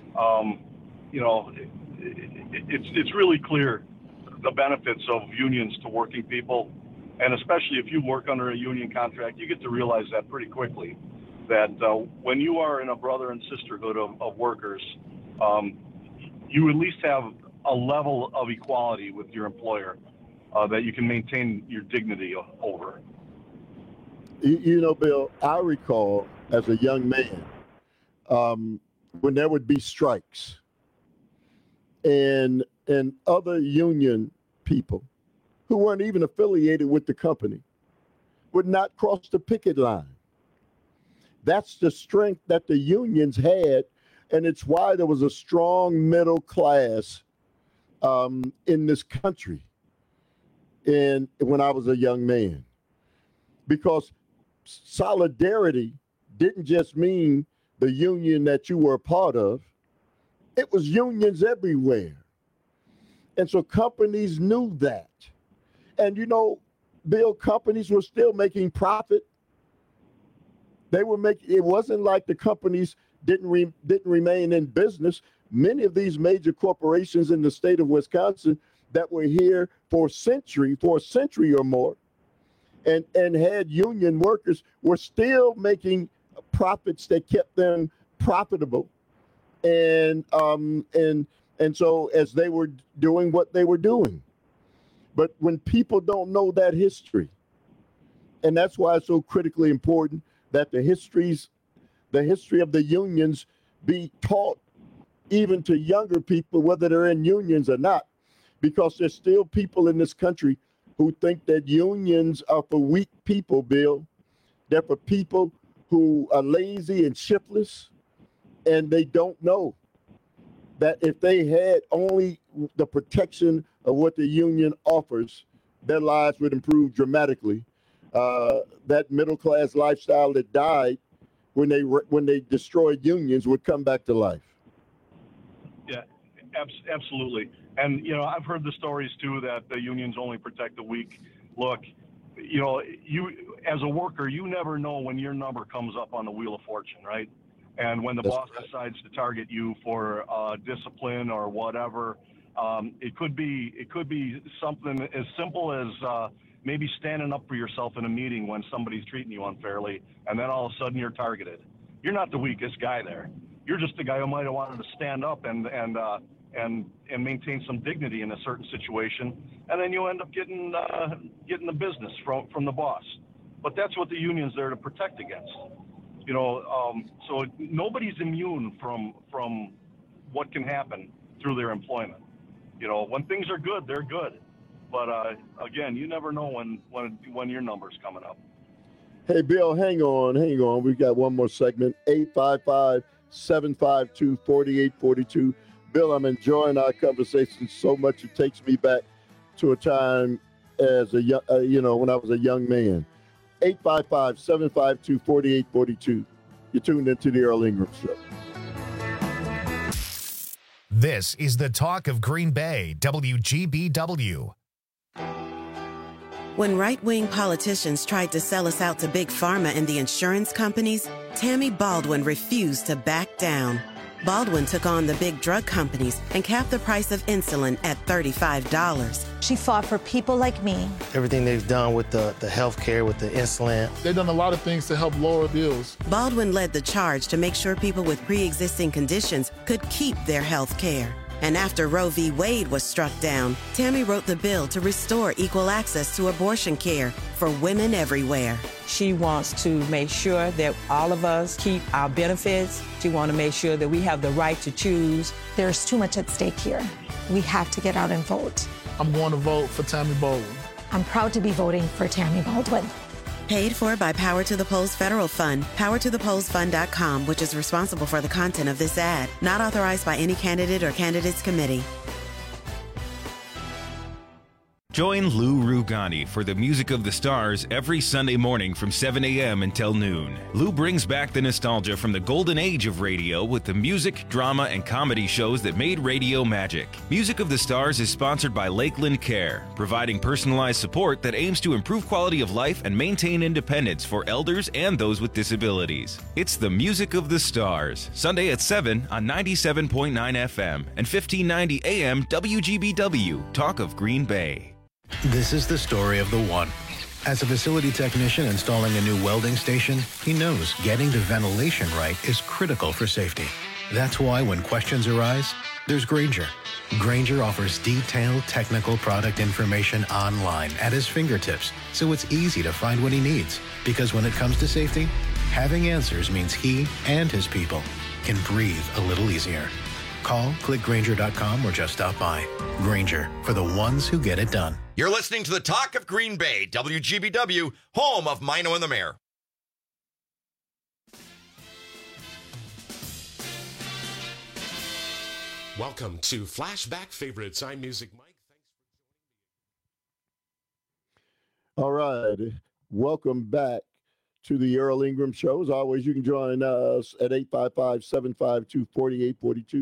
Speaker 21: It's really clear the benefits of unions to working people, and especially if you work under a union contract, you get to realize that pretty quickly, that when you are in a brother and sisterhood of workers, you at least have a level of equality with your employer that you can maintain your dignity over.
Speaker 19: Bill, I recall as a young man when there would be strikes and other union people who weren't even affiliated with the company would not cross the picket line. That's the strength that the unions had, and it's why there was a strong middle class in this country and when I was a young man. Because solidarity didn't just mean the union that you were a part of. It was unions everywhere. And so companies knew that. And, Bill, companies were still making profit. They were making, it wasn't like the companies didn't remain in business. Many of these major corporations in the state of Wisconsin that were here for a century or more, and had union workers were still making profits that kept them profitable. And so as they were doing what they were doing. But when people don't know that history, and that's why it's so critically important that the history of the unions be taught even to younger people, whether they're in unions or not, because there's still people in this country who think that unions are for weak people, Bill. They're for people who are lazy and shiftless, and they don't know that if they had only the protection of what the union offers, their lives would improve dramatically. That middle-class lifestyle that died when they destroyed unions would come back to life.
Speaker 21: Yeah, absolutely. And, I've heard the stories, too, that the unions only protect the weak. Look, you as a worker, you never know when your number comes up on the Wheel of Fortune, right? And when the boss decides to target you for discipline or whatever, it could be something as simple as maybe standing up for yourself in a meeting when somebody's treating you unfairly, and then all of a sudden you're targeted. You're not the weakest guy there. You're just the guy who might have wanted to stand up and maintain some dignity in a certain situation, and then you end up getting the business from the boss. But that's what the union's there to protect against. So nobody's immune from what can happen through their employment. When things are good, they're good. But again, you never know when your number's coming up.
Speaker 19: Hey, Bill, hang on. We've got one more segment, 855-752-4842. Bill, I'm enjoying our conversation so much. It takes me back to a time as when I was a young man. 855-752-4842. You're tuned into the Earl Ingram Show.
Speaker 1: This is the talk of Green Bay, WGBW.
Speaker 3: When right-wing politicians tried to sell us out to Big Pharma and the insurance companies, Tammy Baldwin refused to back down. Baldwin took on the big drug companies and capped the price of insulin at $35.
Speaker 6: She fought for people like me.
Speaker 13: Everything they've done with the health care, with the insulin.
Speaker 14: They've done a lot of things to help lower bills.
Speaker 3: Baldwin led the charge to make sure people with pre-existing conditions could keep their health care. And after Roe v. Wade was struck down, Tammy wrote the bill to restore equal access to abortion care for women everywhere.
Speaker 7: She wants to make sure that all of us keep our benefits. She wants to make sure that we have the right to choose.
Speaker 6: There's too much at stake here. We have to get out and vote.
Speaker 14: I'm going to vote for Tammy Baldwin.
Speaker 6: I'm proud to be voting for Tammy Baldwin.
Speaker 3: Paid for by Power to the Polls Federal Fund, powertothepollsfund.com, which is responsible for the content of this ad. Not authorized by any candidate or candidates committee.
Speaker 11: Join Lou Rugani for the Music of the Stars every Sunday morning from 7 a.m. until noon. Lou brings back the nostalgia from the golden age of radio with the music, drama, and comedy shows that made radio magic. Music of the Stars is sponsored by Lakeland Care, providing personalized support that aims to improve quality of life and maintain independence for elders and those with disabilities. It's the Music of the Stars, Sunday at 7 on 97.9 FM and 1590 AM WGBW, Talk of Green Bay.
Speaker 15: This is the story of the one. As a facility technician installing a new welding station, he knows getting the ventilation right is critical for safety. That's why when questions arise, there's Grainger. Grainger offers detailed technical product information online at his fingertips, so it's easy to find what he needs. Because when it comes to safety, having answers means he and his people can breathe a little easier. Call, click Grainger.com, or just stop by. Grainger, for the ones who get it done.
Speaker 30: You're listening to the Talk of Green Bay, WGBW, home of Mino and the Mayor.
Speaker 16: Welcome to Flashback Favorites. I'm Music Mike.
Speaker 19: All right. Welcome back to the Earl Ingram Show. As always, you can join us at 855-752-4842,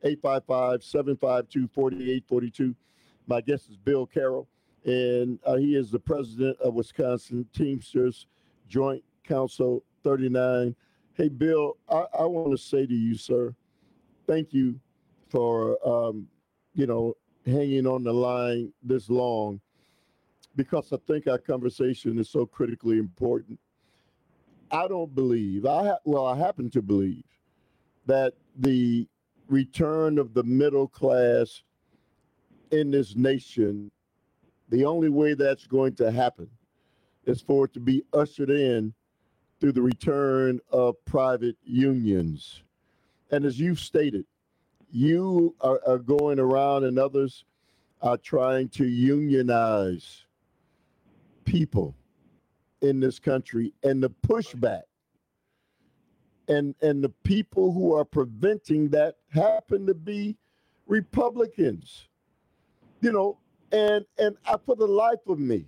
Speaker 19: 855-752-4842. My guest is Bill Carroll, and he is the president of Wisconsin Teamsters Joint Council 39. Hey, Bill, I want to say to you, sir, thank you for, hanging on the line this long, because I think our conversation is so critically important. I don't believe, I happen to believe that the return of the middle class in this nation, the only way that's going to happen is for it to be ushered in through the return of private unions. And as you've stated, you are going around and others are trying to unionize people in this country, and the pushback and the people who are preventing that happen to be Republicans, and for the life of me,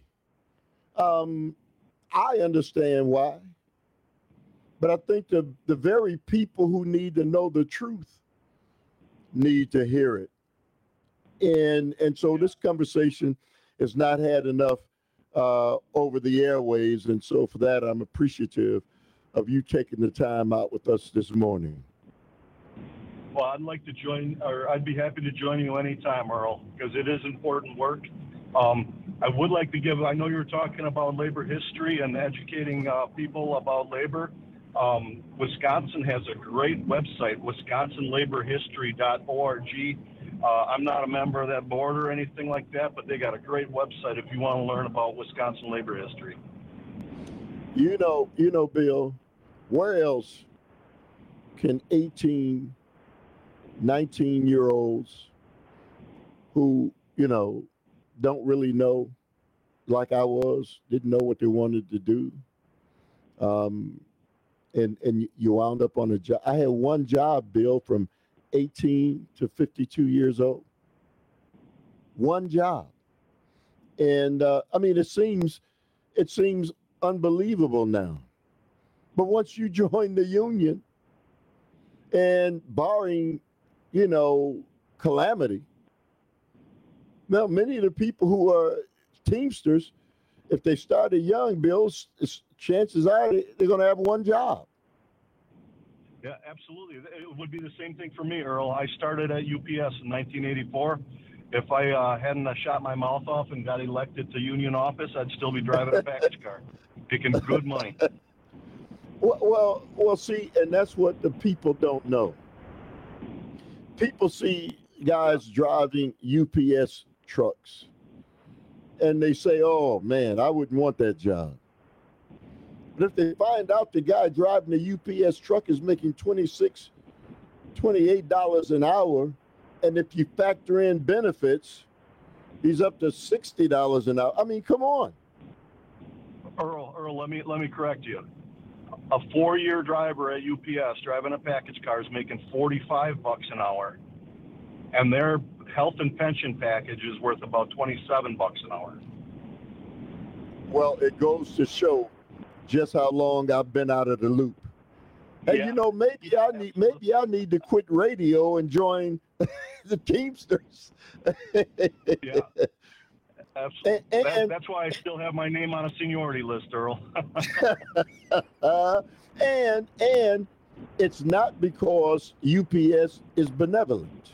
Speaker 19: I understand why, but I think the very people who need to know the truth need to hear it. And so this conversation has not had enough over the airways. And so for that, I'm appreciative of you taking the time out with us this morning.
Speaker 21: Well, I'd like to join, or I'd be happy to join you anytime, Earl, because it is important work. I would like to give, I know you were talking about labor history and educating people about labor. Wisconsin has a great website, wisconsinlaborhistory.org. I'm not a member of that board or anything like that, but they got a great website if you want to learn about Wisconsin labor history.
Speaker 19: You know, Bill, where else can 18, 19-year-olds who, don't really know, like I was, didn't know what they wanted to do, and you wound up on a job. I had one job, Bill, from 18 to 52 years old. One job. And it seems unbelievable now. But once you join the union, and barring, calamity, now many of the people who are Teamsters, if they started young, Bill, chances are they're going to have one job.
Speaker 21: Yeah, absolutely. It would be the same thing for me, Earl. I started at UPS in 1984. If I hadn't shot my mouth off and got elected to union office, I'd still be driving a package car, making good money.
Speaker 19: Well, see, and that's what the people don't know. People see, guys driving UPS trucks, and they say, "Oh man, I wouldn't want that job." But if they find out the guy driving the UPS truck is making $26, $28 an hour, and if you factor in benefits, he's up to $60 an hour. I mean, come on.
Speaker 21: Earl, let me correct you. A 4-year driver at UPS driving a package car is making $45 an hour, and their health and pension package is worth about $27 an hour.
Speaker 19: Well, it goes to show just how long I've been out of the loop. Hey,
Speaker 21: Yeah.
Speaker 19: maybe I need to quit radio and join the Teamsters.
Speaker 21: Yeah. Absolutely. That's why I still have my name on a seniority list, Earl.
Speaker 19: And it's not because UPS is benevolent.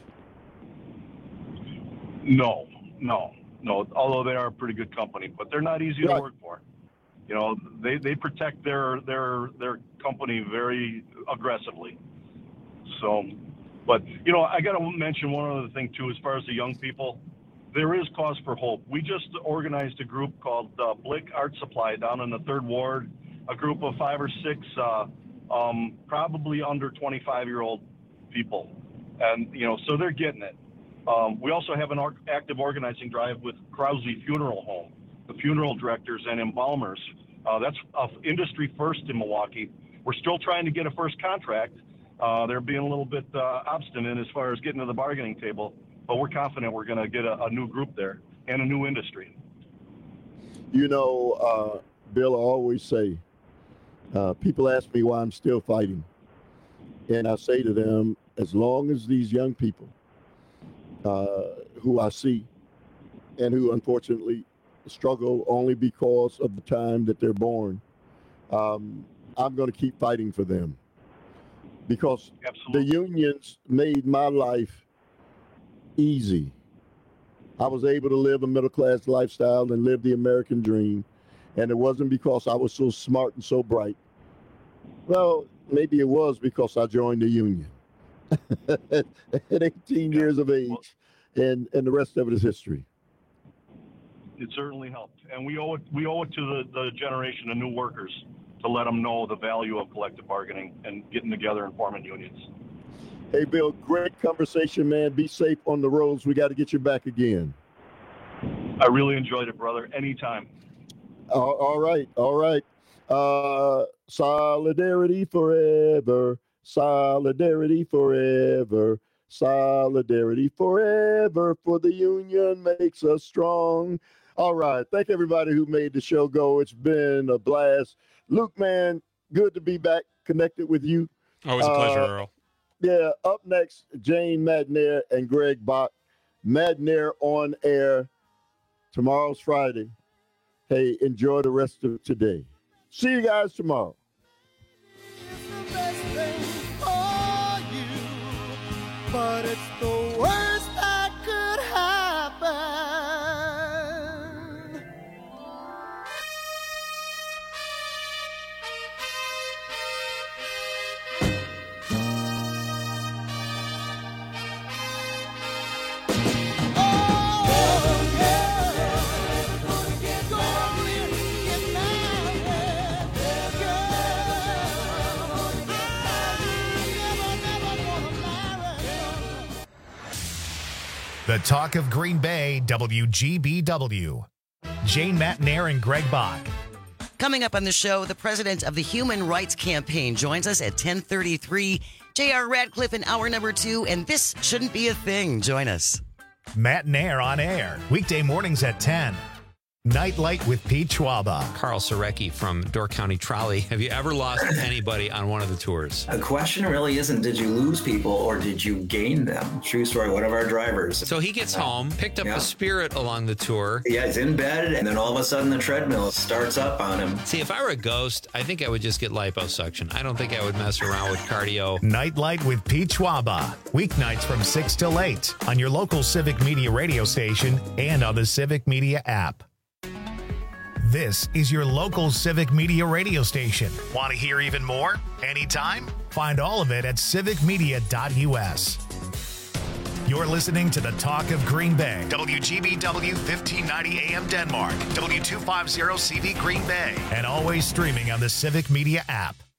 Speaker 21: No. Although they are a pretty good company, but they're not easy to work for. You know, they protect their company very aggressively. So, but you know, I got to mention one other thing too, as far as the young people. There is cause for hope. We just organized a group called Blick Art Supply down in the 3rd Ward, a group of 5 or 6 probably under 25-year-old people. And, you know, so they're getting it. We also have an active organizing drive with Krause Funeral Home, the funeral directors and embalmers. That's industry first in Milwaukee. We're still trying to get a first contract. They're being a little bit obstinate as far as getting to the bargaining table. But we're confident we're going to get a new group there and a new industry.
Speaker 19: You know, Bill, I always say, people ask me why I'm still fighting. And I say to them, as long as these young people who I see and who unfortunately struggle only because of the time that they're born, I'm going to keep fighting for them. Because the unions made my life easy. I was able to live a middle-class lifestyle and live the American dream. And it wasn't because I was so smart and so bright. Well, maybe it was because I joined the union at 18 years of age, and the rest of it is history.
Speaker 21: It certainly helped. And we owe it to the generation of new workers to let them know the value of collective bargaining and getting together and forming unions.
Speaker 19: Hey, Bill, great conversation, man. Be safe on the roads. We got to get you back again.
Speaker 21: I really enjoyed it, brother. Anytime.
Speaker 19: All right. Solidarity forever. Solidarity forever. Solidarity forever. For the union makes us strong. All right. Thank everybody who made the show go. It's been a blast. Luke, man, good to be back connected with you.
Speaker 2: Always a pleasure, Earl.
Speaker 19: Yeah, up next, Jane Madnair and Greg Bach. Madnair on air. Tomorrow's Friday. Hey, enjoy the rest of today. See you guys tomorrow.
Speaker 5: But it's the worst that could happen.
Speaker 1: The talk of Green Bay, WGBW. Jane Madnair and Greg Bach.
Speaker 8: Coming up on the show, the president of the Human Rights Campaign joins us at 10:33. J.R. Radcliffe in hour number 2, and this shouldn't be a thing. Join us.
Speaker 1: Madnair on air, weekday mornings at 10. Nightlight with Pete Schwaba.
Speaker 4: Carl Sorecki from Door County Trolley. Have you ever lost anybody on one of the tours?
Speaker 9: The question really isn't, did you lose people or did you gain them? True story, one of our drivers.
Speaker 4: So he gets home, picked up a Spirit along the tour.
Speaker 9: Yeah, he's in bed, and then all of a sudden the treadmill starts up on him.
Speaker 4: See, if I were a ghost, I think I would just get liposuction. I don't think I would mess around with cardio.
Speaker 1: Nightlight with Pete Schwaba. Weeknights from 6 till 8 on your local Civic Media radio station and on the Civic Media app. This is your local Civic Media radio station. Want to hear even more? Anytime? Find all of it at civicmedia.us. You're listening to the Talk of Green Bay. WGBW 1590 AM Denmark. W250 CV Green Bay. And always streaming on the Civic Media app.